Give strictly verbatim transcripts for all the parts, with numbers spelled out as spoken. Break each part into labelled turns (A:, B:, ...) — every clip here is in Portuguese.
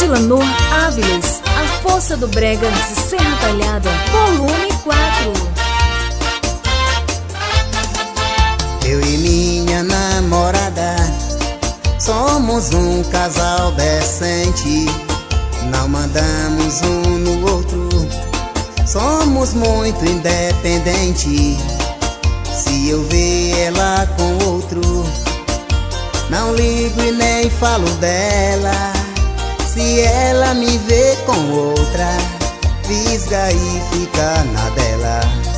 A: Silanor Áviles, A Força do Brega de Serra Talhada, volume quatro.
B: Eu e minha namorada somos um casal decente, não mandamos um no outro, somos muito independentes. Se eu ver ela com outro, não ligo e nem falo dela. Se ela me vê com outra, fisga e fica na dela.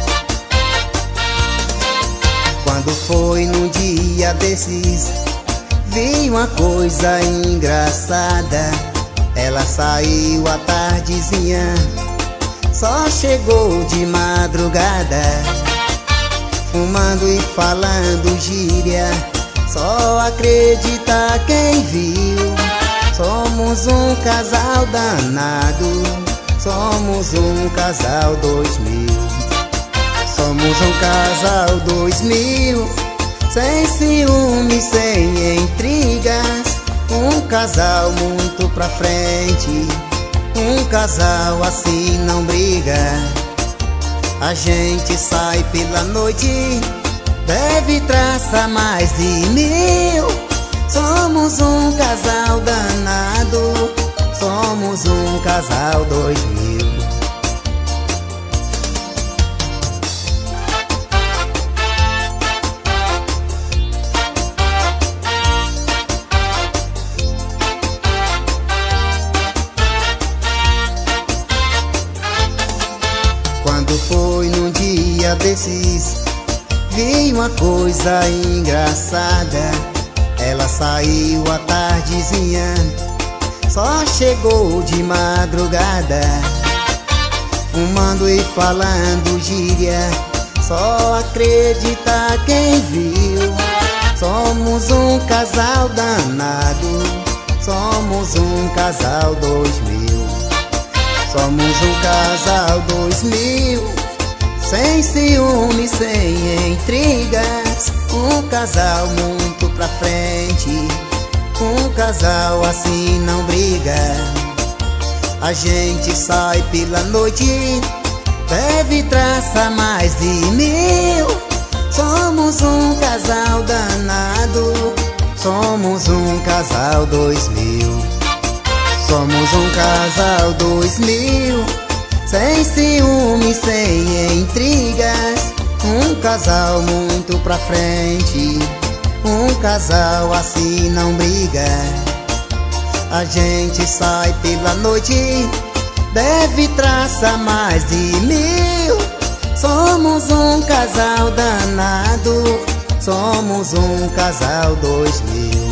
B: Quando foi num dia desses, vi uma coisa engraçada. Ela saiu à tardezinha, só chegou de madrugada, fumando e falando gíria. Só acredita quem viu. Somos um casal danado, somos um casal dois mil. Somos um casal dois mil, sem ciúme, sem intrigas. Um casal muito pra frente, um casal assim não briga. A gente sai pela noite, deve traçar mais de mil. Somos um casal danado, somos um casal dois mil. Quando foi num dia desses, vi uma coisa engraçada. Ela saiu à tardezinha, só chegou de madrugada, fumando e falando gíria. Só acredita quem viu. Somos um casal danado, somos um casal dois mil. Somos um casal dois mil, sem ciúme, sem intrigas. Um casal muito pra frente, um casal assim não briga. A gente sai pela noite, deve traçar mais de mil. Somos um casal danado, somos um casal dois mil. Somos um casal dois mil, sem ciúme, sem intrigas. Um casal muito pra frente, um casal assim não briga. A gente sai pela noite, deve traçar mais de mil. Somos um casal danado, somos um casal dois mil.